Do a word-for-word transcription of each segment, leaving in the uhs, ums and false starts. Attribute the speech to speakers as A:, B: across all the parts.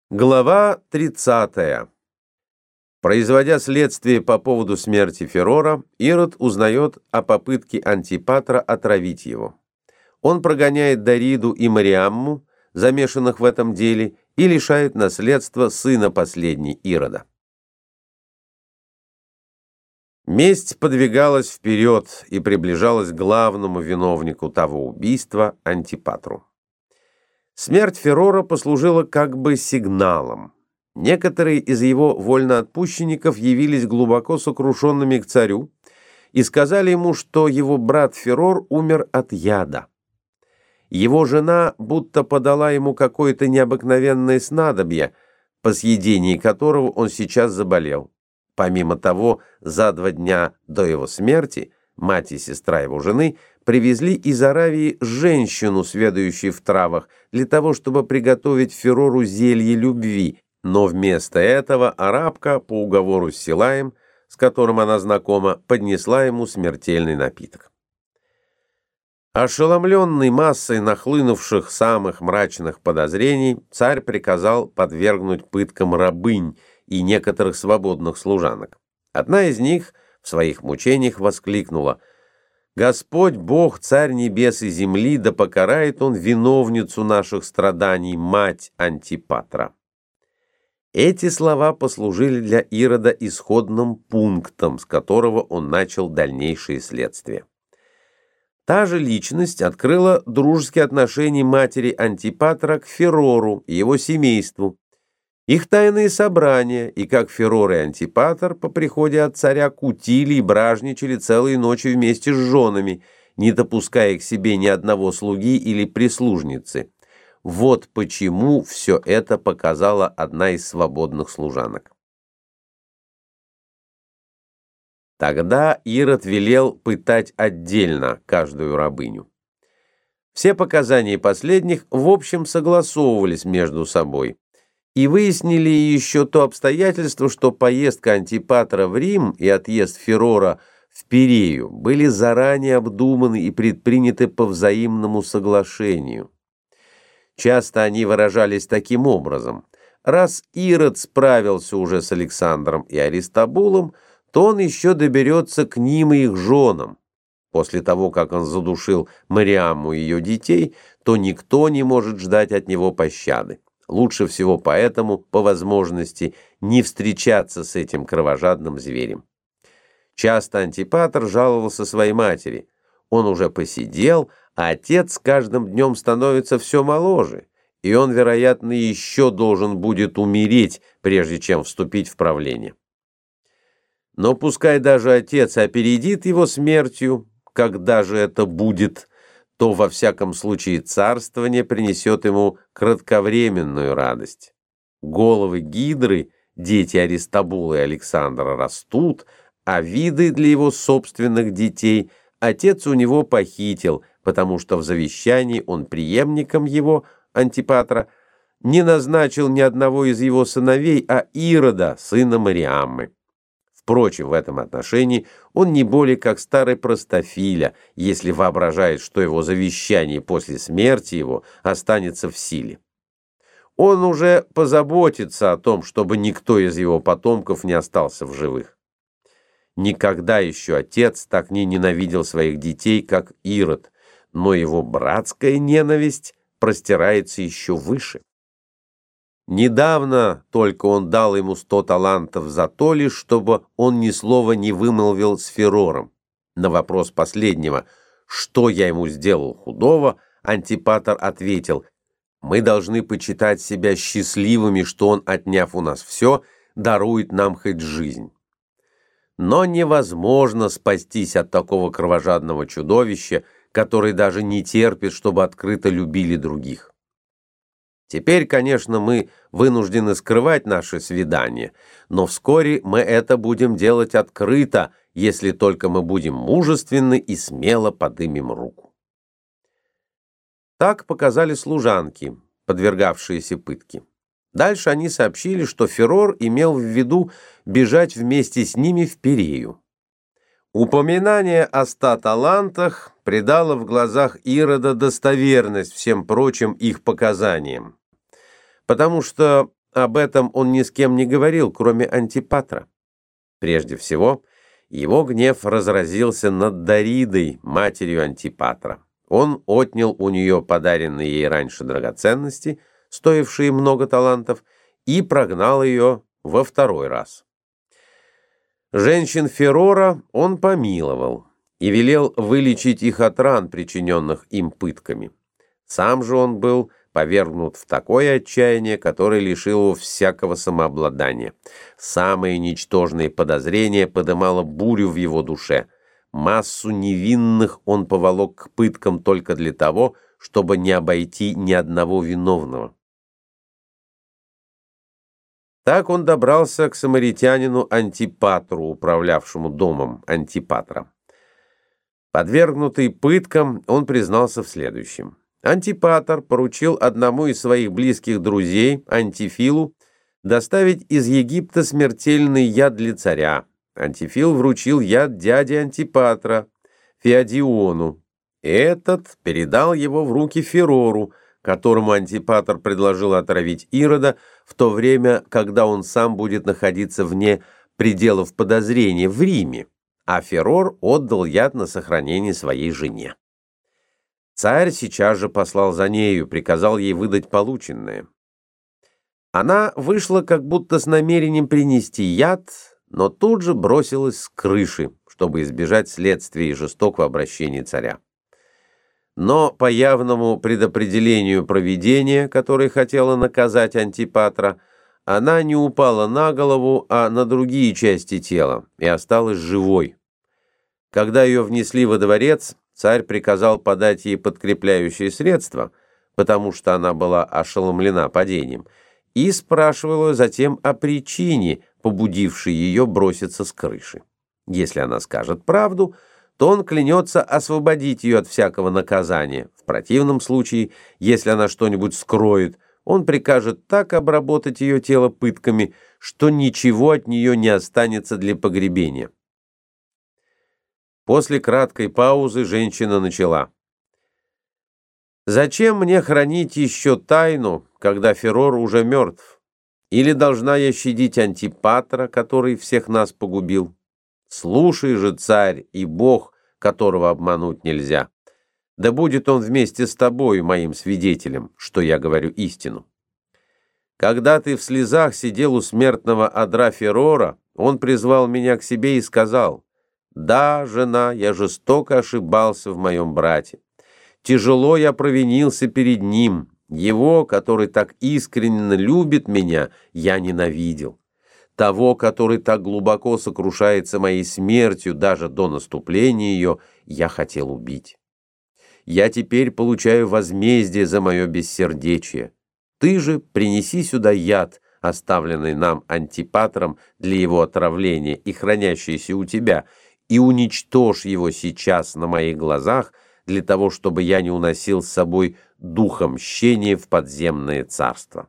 A: Глава тридцатая. Производя следствие по поводу смерти Ферора, Ирод узнает о попытке Антипатра отравить его. Он прогоняет Дариду и Мариамму, замешанных в этом деле, и лишает наследства сына последней Ирода. Месть подвигалась вперед и приближалась к главному виновнику того убийства, Антипатру. Смерть Ферора послужила как бы сигналом. Некоторые из его вольноотпущенников явились глубоко сокрушенными к царю и сказали ему, что его брат Ферор умер от яда. Его жена будто подала ему какое-то необыкновенное снадобье, по съедении которого он сейчас заболел. Помимо того, за два дня до его смерти мать и сестра его жены привезли из Аравии женщину, сведущую в травах, для того, чтобы приготовить Ферору зелье любви, но вместо этого арабка, по уговору с Силаем, с которым она знакома, поднесла ему смертельный напиток. Ошеломленный массой нахлынувших самых мрачных подозрений, царь приказал подвергнуть пыткам рабынь и некоторых свободных служанок. Одна из них в своих мучениях воскликнула: «Господь Бог, Царь небес и земли, да покарает он виновницу наших страданий, мать Антипатра». Эти слова послужили для Ирода исходным пунктом, с которого он начал дальнейшие следствия. Та же личность открыла дружеские отношения матери Антипатра к Ферору и его семейству, их тайные собрания, и как Ферор и Антипатр по приходе от царя кутили и бражничали целые ночи вместе с женами, не допуская к себе ни одного слуги или прислужницы. Вот почему все это показала одна из свободных служанок. Тогда Ирод велел пытать отдельно каждую рабыню. Все показания последних в общем согласовывались между собой. И выяснили еще то обстоятельство, что поездка Антипатра в Рим и отъезд Ферора в Пирею были заранее обдуманы и предприняты по взаимному соглашению. Часто они выражались таким образом: раз Ирод справился уже с Александром и Аристобулом, то он еще доберется к ним и их женам. После того, как он задушил Мариамму и ее детей, то никто не может ждать от него пощады. Лучше всего поэтому, по возможности, не встречаться с этим кровожадным зверем. Часто Антипатр жаловался своей матери. Он уже посидел, а отец с каждым днем становится все моложе, и он, вероятно, еще должен будет умереть, прежде чем вступить в правление. Но пускай даже отец опередит его смертью, когда же это будет, то во всяком случае царствование принесет ему кратковременную радость. Головы Гидры, дети Аристобула и Александра, растут, а виды для его собственных детей отец у него похитил, потому что в завещании он преемником его, Антипатра, не назначил ни одного из его сыновей, а Ирода, сына Мариаммы. Впрочем, в этом отношении он не более как старый простофиля, если воображает, что его завещание после смерти его останется в силе. Он уже позаботится о том, чтобы никто из его потомков не остался в живых. Никогда еще отец так не ненавидел своих детей, как Ирод, но его братская ненависть простирается еще выше. Недавно только он дал ему сто талантов за то лишь, чтобы он ни слова не вымолвил с Ферором. На вопрос последнего, что я ему сделал худого, Антипатр ответил: мы должны почитать себя счастливыми, что он, отняв у нас все, дарует нам хоть жизнь. Но невозможно спастись от такого кровожадного чудовища, который даже не терпит, чтобы открыто любили других. Теперь, конечно, мы вынуждены скрывать наши свидания, но вскоре мы это будем делать открыто, если только мы будем мужественны и смело подымем руку. Так показали служанки, подвергавшиеся пытке. Дальше они сообщили, что Ферор имел в виду бежать вместе с ними в Пирею. Упоминание о ста талантах придало в глазах Ирода достоверность всем прочим их показаниям, потому что об этом он ни с кем не говорил, кроме Антипатра. Прежде всего, его гнев разразился над Даридой, матерью Антипатра. Он отнял у нее подаренные ей раньше драгоценности, стоившие много талантов, и прогнал ее во второй раз. Женщин Ферора он помиловал и велел вылечить их от ран, причиненных им пытками. Сам же он был повергнут в такое отчаяние, которое лишило его всякого самообладания. Самые ничтожные подозрения подымало бурю в его душе. Массу невинных он поволок к пыткам только для того, чтобы не обойти ни одного виновного. Так он добрался к самаритянину Антипатру, управлявшему домом Антипатра. Подвергнутый пыткам, он признался в следующем. Антипатр поручил одному из своих близких друзей, Антифилу, доставить из Египта смертельный яд для царя. Антифил вручил яд дяде Антипатра, Феодиону. Этот передал его в руки Ферору, которому Антипатр предложил отравить Ирода в то время, когда он сам будет находиться вне пределов подозрения в Риме, а Ферор отдал яд на сохранение своей жене. Царь сейчас же послал за нею, приказал ей выдать полученное. Она вышла как будто с намерением принести яд, но тут же бросилась с крыши, чтобы избежать следствия и жестокого обращения царя. Но по явному предопределению провидения, которое хотело наказать Антипатра, она не упала на голову, а на другие части тела и осталась живой. Когда ее внесли во дворец, царь приказал подать ей подкрепляющие средства, потому что она была ошеломлена падением, и спрашивал ее затем о причине, побудившей ее броситься с крыши. Если она скажет правду, то он клянется освободить ее от всякого наказания. В противном случае, если она что-нибудь скроет, он прикажет так обработать ее тело пытками, что ничего от нее не останется для погребения. После краткой паузы женщина начала. «Зачем мне хранить еще тайну, когда Ферор уже мертв? Или должна я щадить Антипатра, который всех нас погубил? Слушай же, царь и бог, которого обмануть нельзя. Да будет он вместе с тобою моим свидетелем, что я говорю истину. Когда ты в слезах сидел у смертного одра Ферора, он призвал меня к себе и сказал: «Да, жена, я жестоко ошибался в моем брате. Тяжело я провинился перед ним. Его, который так искренне любит меня, я ненавидел. Того, который так глубоко сокрушается моей смертью даже до наступления ее, я хотел убить. Я теперь получаю возмездие за мое бессердечие. Ты же принеси сюда яд, оставленный нам Антипатром для его отравления и хранящийся у тебя, и уничтожь его сейчас на моих глазах, для того, чтобы я не уносил с собой духа мщения в подземное царство».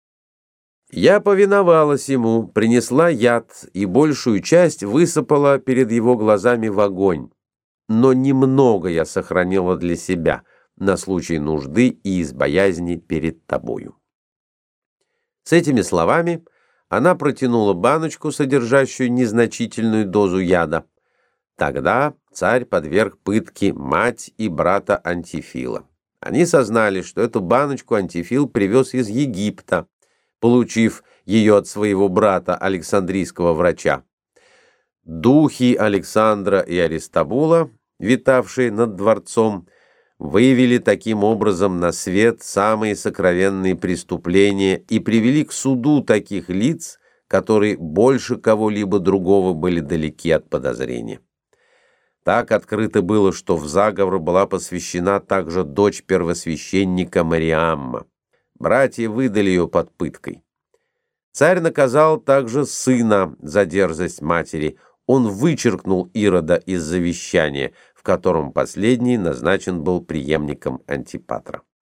A: Я повиновалась ему, принесла яд и большую часть высыпала перед его глазами в огонь. Но немного я сохранила для себя на случай нужды и из боязни перед тобою. С этими словами она протянула баночку, содержащую незначительную дозу яда. Тогда царь подверг пытке мать и брата Антифила. Они сознали, что эту баночку Антифил привез из Египта, получив ее от своего брата Александрийского врача. Духи Александра и Аристобула, витавшие над дворцом, выявили таким образом на свет самые сокровенные преступления и привели к суду таких лиц, которые больше кого-либо другого были далеки от подозрения. Так открыто было, что в заговор была посвящена также дочь первосвященника Мариамма. Братья выдали ее под пыткой. Царь наказал также сына за дерзость матери. Он вычеркнул Ирода из завещания, в котором последний назначен был преемником Антипатра.